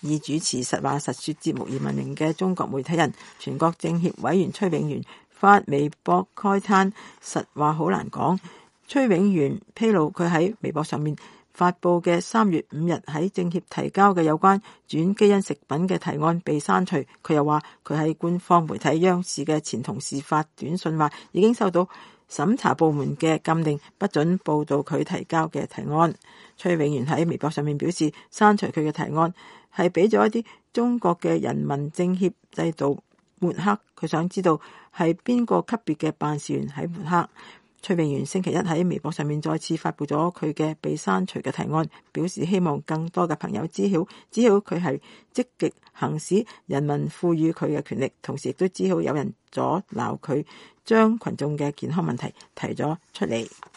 以主持實話實說節目而聞名嘅中國媒體人、全國政協委員崔永元發微博慨嘆實話好難講。崔永元披露佢喺微博上面發布嘅3月5日喺政協提交嘅有關轉基因食品嘅提案被刪除。佢又話佢喺官方媒體央視嘅前同事發短信話已經收到審查部門嘅禁令，不准報道佢提交嘅提案。崔永元喺微博上面表示，刪除佢嘅提案係俾咗一啲中國嘅人民政協制度抹黑，佢想知道係邊個級別嘅辦事員喺抹黑。崔永元星期一喺微博上面再次發布咗佢嘅被刪除嘅提案，表示希望更多嘅朋友知曉佢係積極行使人民賦予佢嘅權力，同時亦都知曉有人阻撓佢將群眾嘅健康問題提咗出嚟。